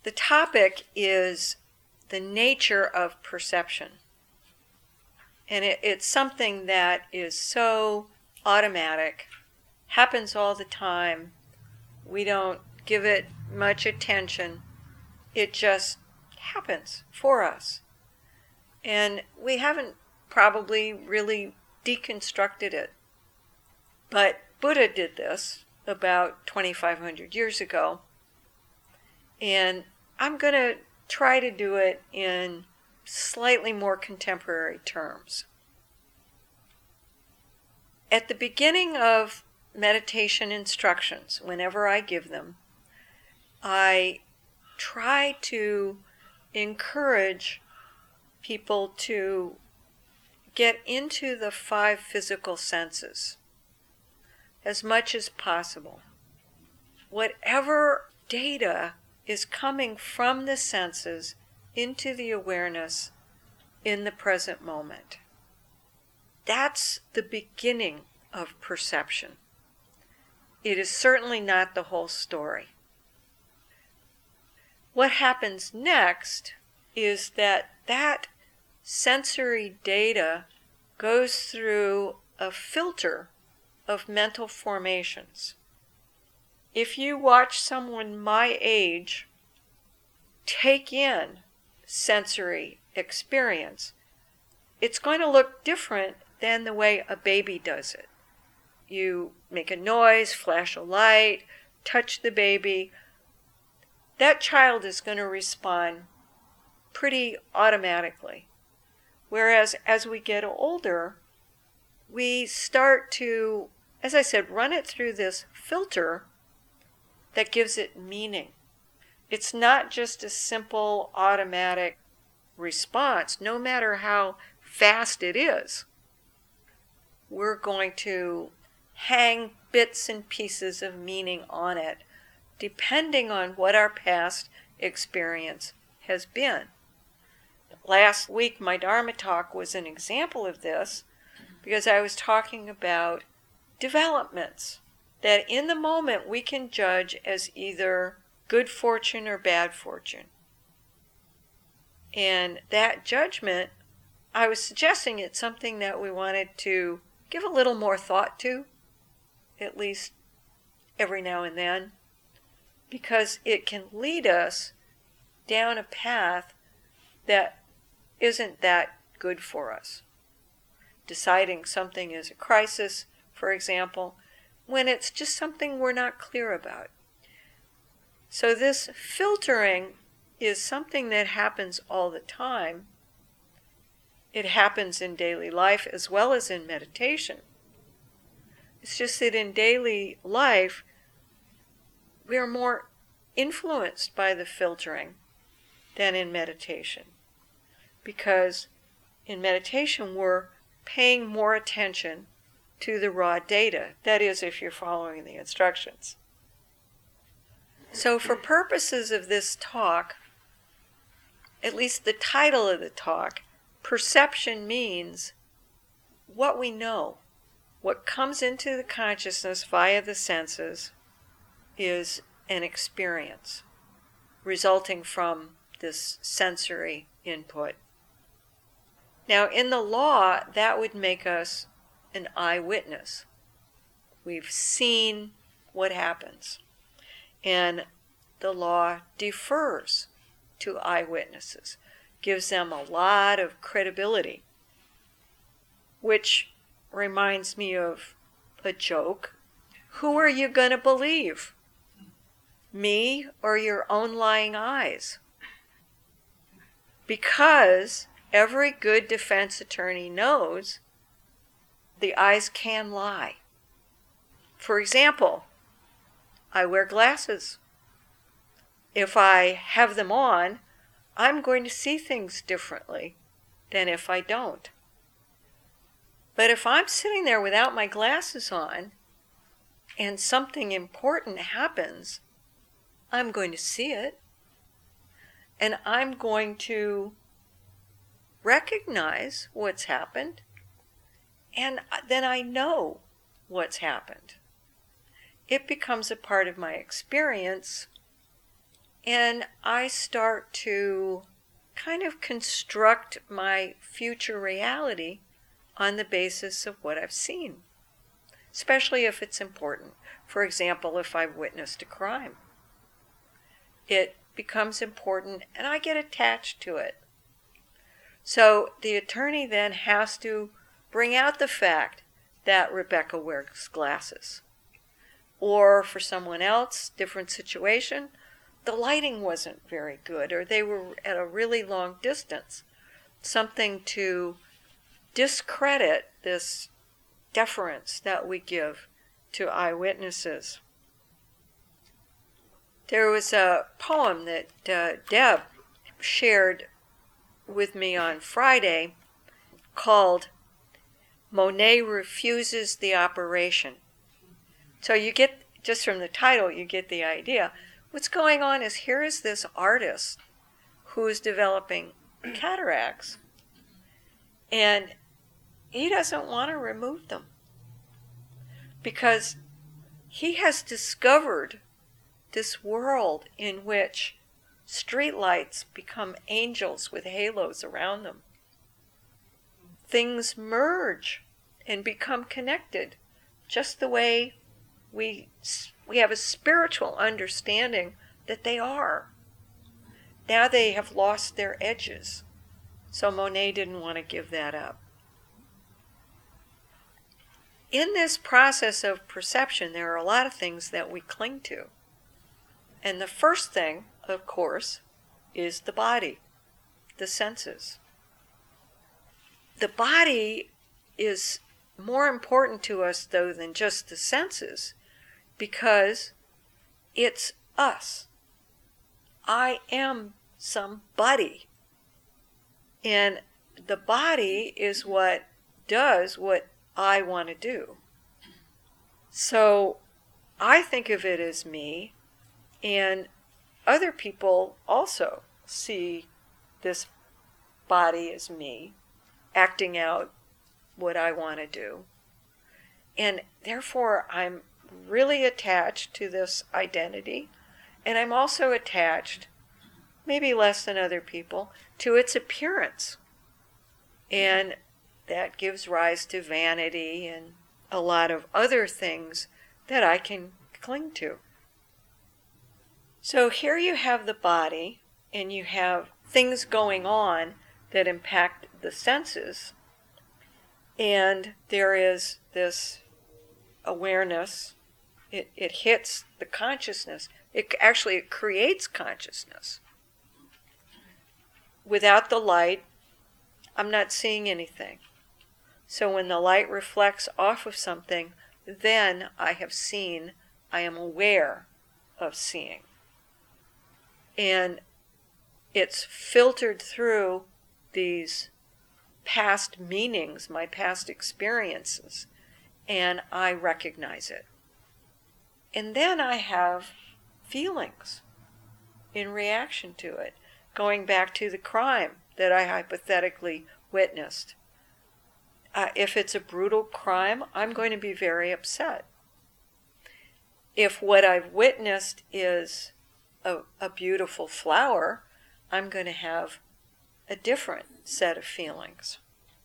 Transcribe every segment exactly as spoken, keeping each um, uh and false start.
The topic is the nature of perception. And it, it's something that is so automatic, happens all the time. We don't give it much attention. It just happens for us. And we haven't probably really deconstructed it. But Buddha did this about twenty-five hundred years ago. And I'm going to try to do it in slightly more contemporary terms. At the beginning of meditation instructions, whenever I give them, I try to encourage people to get into the five physical senses as much as possible. Whatever data is coming from the senses into the awareness in the present moment. That's the beginning of perception. It is certainly not the whole story. What happens next is that that sensory data goes through a filter of mental formations. If you watch someone my age take in sensory experience, it's going to look different than the way a baby does it. You make a noise, flash a light, touch the baby. That child is going to respond pretty automatically. Whereas as we get older, we start to, as I said, run it through this filter that gives it meaning. It's not just a simple automatic response, no matter how fast it is. We're going to hang bits and pieces of meaning on it, depending on what our past experience has been. Last week, my Dharma talk was an example of this, because I was talking about developments that in the moment we can judge as either good fortune or bad fortune. And that judgment, I was suggesting it's something that we wanted to give a little more thought to, at least every now and then, because it can lead us down a path that isn't that good for us. Deciding something is a crisis, for example, when it's just something we're not clear about. So this filtering is something that happens all the time. It happens in daily life as well as in meditation. It's just that in daily life, we are more influenced by the filtering than in meditation. Because in meditation, we're paying more attention to the raw data. That is, if you're following the instructions. So for purposes of this talk, at least the title of the talk, perception means what we know. What comes into the consciousness via the senses is an experience resulting from this sensory input. Now, in the law, that would make us an eyewitness. We've seen what happens. And the law defers to eyewitnesses, gives them a lot of credibility, which reminds me of a joke. Who are you going to believe? Me or your own lying eyes? Because every good defense attorney knows the eyes can lie. For example, I wear glasses. If I have them on, I'm going to see things differently than if I don't. But if I'm sitting there without my glasses on and something important happens, I'm going to see it. And I'm going to recognize what's happened. And then I know what's happened. It becomes a part of my experience and I start to kind of construct my future reality on the basis of what I've seen, especially if it's important. For example, if I've witnessed a crime, it becomes important and I get attached to it. So the attorney then has to bring out the fact that Rebecca wears glasses. Or for someone else, different situation, the lighting wasn't very good, or they were at a really long distance. Something to discredit this deference that we give to eyewitnesses. There was a poem that uh, Deb shared with me on Friday called Monet Refuses the Operation. So you get, just from the title, you get the idea. What's going on is here is this artist who is developing cataracts, and he doesn't want to remove them because he has discovered this world in which streetlights become angels with halos around them. Things merge and become connected, just the way we we have a spiritual understanding that they are. Now they have lost their edges. So Monet didn't want to give that up. In this process of perception, there are a lot of things that we cling to. And the first thing, of course, is the body, the senses. The body is more important to us, though, than just the senses, because it's us. I am somebody. And the body is what does what I want to do. So I think of it as me, and other people also see this body as me, acting out what I want to do. And therefore, I'm really attached to this identity, and I'm also attached, maybe less than other people, to its appearance. And that gives rise to vanity and a lot of other things that I can cling to. So here you have the body, and you have things going on that impact the senses, and there is this awareness. It, it hits the consciousness. It actually it creates consciousness. Without the light, I'm not seeing anything. So when the light reflects off of something, then I have seen, I am aware of seeing. And it's filtered through these past meanings, my past experiences, and I recognize it. And then I have feelings in reaction to it, going back to the crime that I hypothetically witnessed. Uh, if it's a brutal crime, I'm going to be very upset. If what I've witnessed is a, a beautiful flower, I'm going to have a different set of feelings.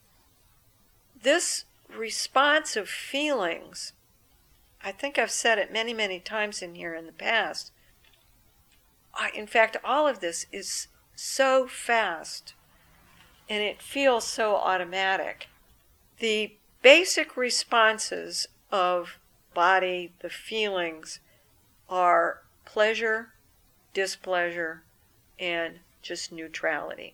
This response of feelings, I think I've said it many, many times in here in the past. I, in fact, all of this is so fast, and it feels so automatic. The basic responses of body, the feelings, are pleasure, displeasure, and just neutrality.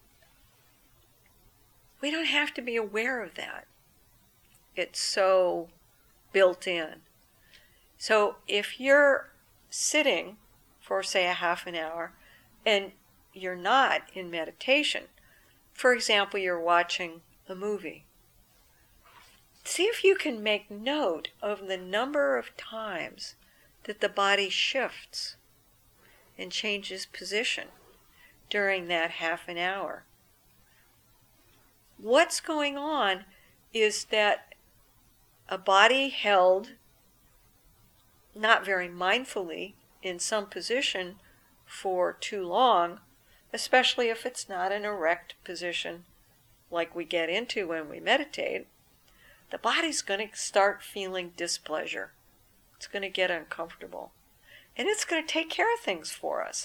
We don't have to be aware of that. It's so built in. So if you're sitting for, say, a half an hour, and you're not in meditation, for example, you're watching a movie, see if you can make note of the number of times that the body shifts and changes position during that half an hour. What's going on is that a body held not very mindfully in some position for too long, especially if it's not an erect position like we get into when we meditate, the body's going to start feeling displeasure. It's going to get uncomfortable. And it's going to take care of things for us.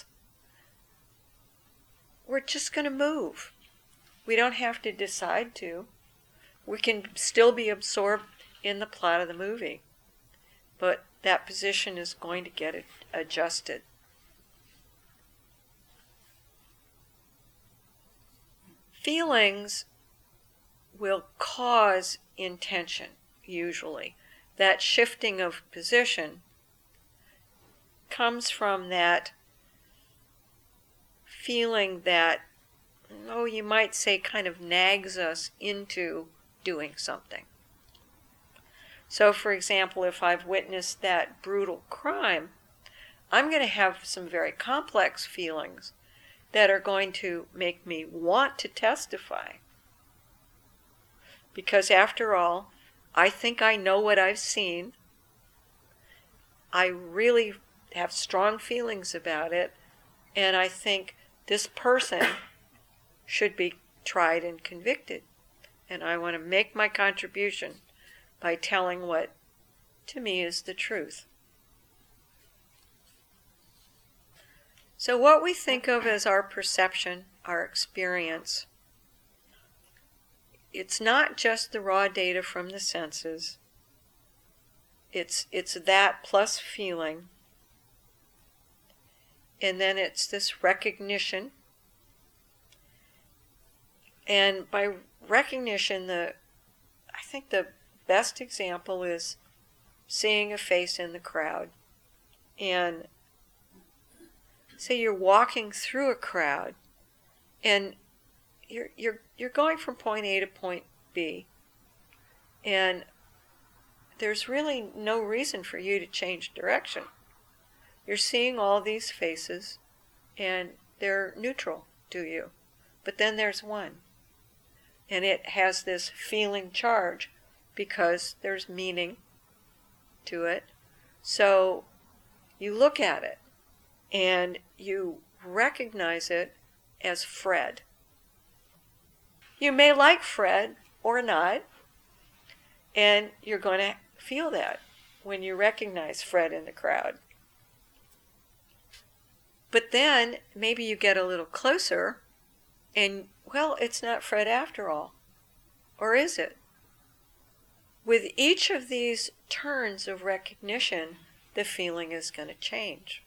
We're just going to move. We don't have to decide to. We can still be absorbed in the plot of the movie. But that position is going to get adjusted. Feelings will cause intention, usually. That shifting of position comes from that feeling that, oh, you might say, kind of nags us into doing something. So, for example, if I've witnessed that brutal crime, I'm going to have some very complex feelings that are going to make me want to testify. Because after all, I think I know what I've seen. I really have strong feelings about it, and I think this person should be tried and convicted. And I want to make my contribution by telling what, to me, is the truth. So what we think of as our perception, our experience, it's not just the raw data from the senses. It's, it's that plus feeling. And then it's this recognition. And by recognition, the I think the best example is seeing a face in the crowd. And say you're walking through a crowd, and you're you're you're going from point A to point B, and there's really no reason for you to change direction. You're seeing all these faces, and they're neutral to you. But then there's one, and it has this feeling charge because there's meaning to it. So you look at it, and you recognize it as Fred. You may like Fred or not, and you're going to feel that when you recognize Fred in the crowd. But then maybe you get a little closer, and, well, it's not Fred after all. Or is it? With each of these turns of recognition, the feeling is going to change.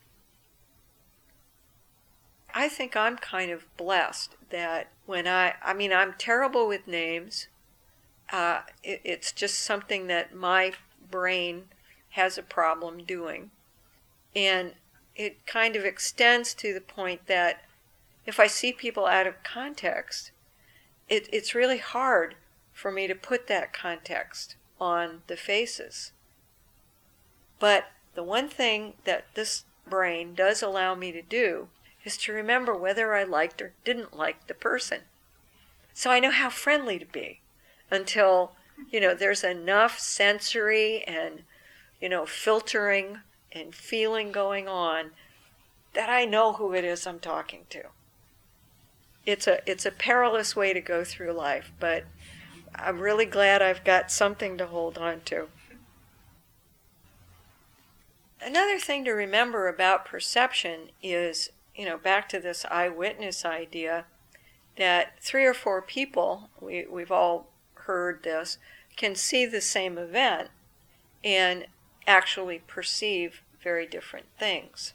I think I'm kind of blessed that when I, I mean, I'm terrible with names. Uh, it, it's just something that my brain has a problem doing. And it kind of extends to the point that if I see people out of context, it, it's really hard for me to put that context on the faces. But the one thing that this brain does allow me to do is to remember whether I liked or didn't like the person. So I know how friendly to be until, you know, there's enough sensory and, you know, filtering and feeling going on that I know who it is I'm talking to. It's a it's a perilous way to go through life, but I'm really glad I've got something to hold on to. Another thing to remember about perception is, you know, back to this eyewitness idea, that three or four people, we, we've all heard this, can see the same event and actually perceive very different things.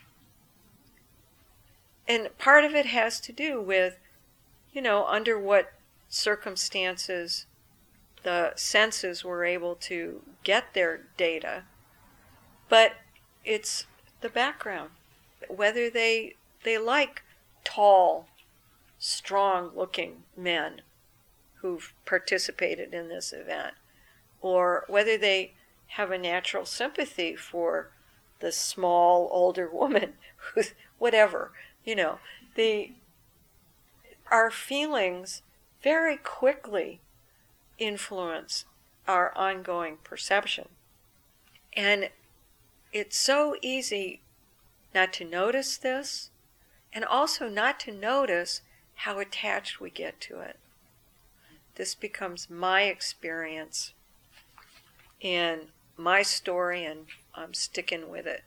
And part of it has to do with, you know, under what circumstances the senses were able to get their data, but it's the background. Whether they they like tall, strong-looking men who've participated in this event, or whether they have a natural sympathy for the small, older woman who's whatever, you know, the our feelings very quickly influence our ongoing perception. And it's so easy not to notice this, and also not to notice how attached we get to it. This becomes my experience and my story, and I'm sticking with it.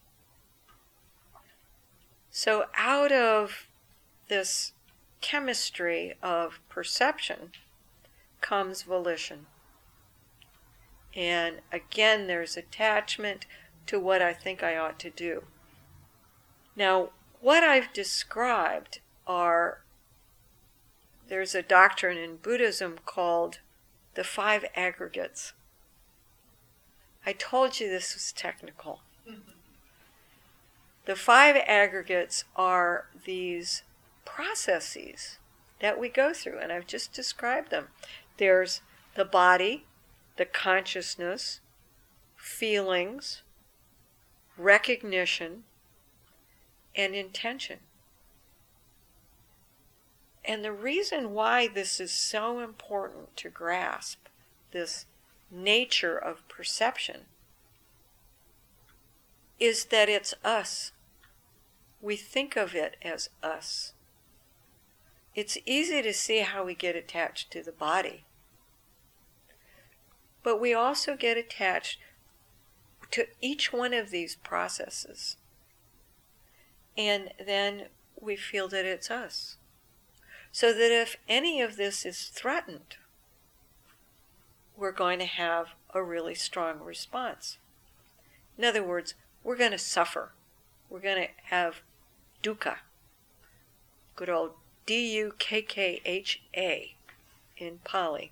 So out of this chemistry of perception comes volition. And again, there's attachment to what I think I ought to do. Now, what I've described are, there's a doctrine in Buddhism called the five aggregates. I told you this was technical. The five aggregates are these processes that we go through, and I've just described them. There's the body, the consciousness, feelings, recognition, and intention. And the reason why this is so important to grasp, this nature of perception, is that it's us. We think of it as us. It's easy to see how we get attached to the body. But we also get attached to each one of these processes. And then we feel that it's us. So that if any of this is threatened, we're going to have a really strong response. In other words, we're going to suffer. We're going to have dukkha. Good old D U K K H A in Pali.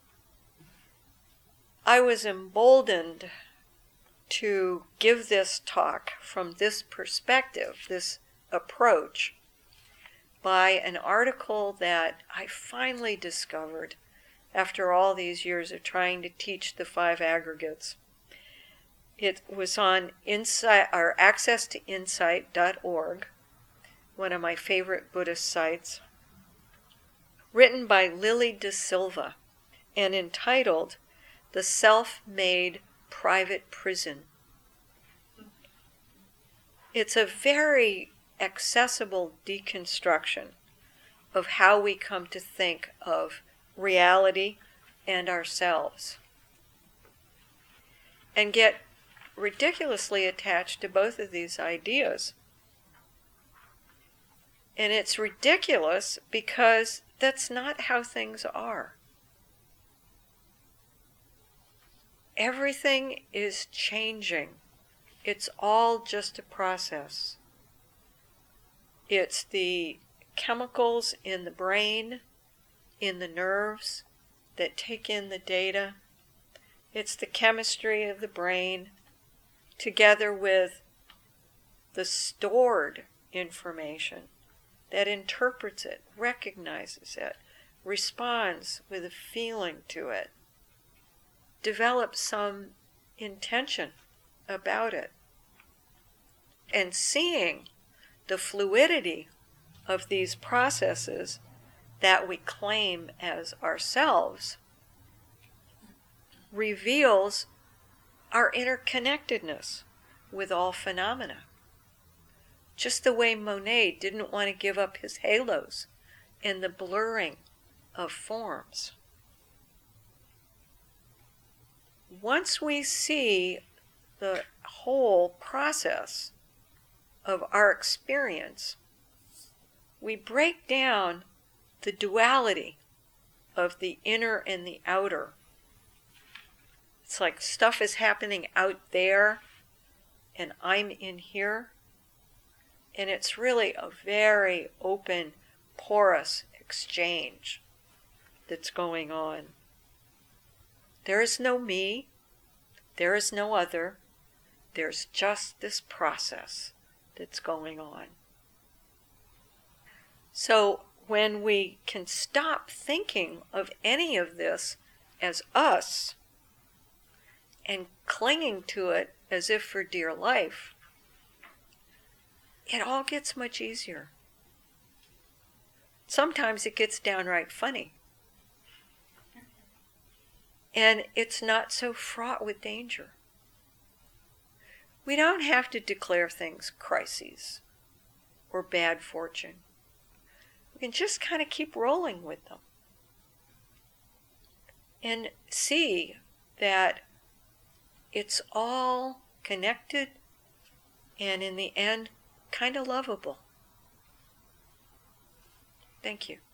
I was emboldened to give this talk from this perspective, this approach, by an article that I finally discovered after all these years of trying to teach the five aggregates. It was on insight or access to insight dot org, one of my favorite Buddhist sites, written by Lily De Silva and entitled The Self-Made Private Prison. It's a very accessible deconstruction of how we come to think of reality and ourselves, and get ridiculously attached to both of these ideas. And it's ridiculous because that's not how things are. Everything is changing. It's all just a process. It's the chemicals in the brain, in the nerves that take in the data. It's the chemistry of the brain together with the stored information that interprets it, recognizes it, responds with a feeling to it, develops some intention about it. And seeing the fluidity of these processes that we claim as ourselves reveals our interconnectedness with all phenomena. Just the way Monet didn't want to give up his halos and the blurring of forms. Once we see the whole process of our experience, we break down the duality of the inner and the outer. It's like stuff is happening out there and I'm in here. And it's really a very open, porous exchange that's going on. There is no me. There is no other. There's just this process that's going on. So when we can stop thinking of any of this as us and clinging to it as if for dear life, it all gets much easier. Sometimes it gets downright funny. And it's not so fraught with danger. We don't have to declare things crises or bad fortune. We can just kind of keep rolling with them and see that it's all connected and in the end kind of lovable. Thank you.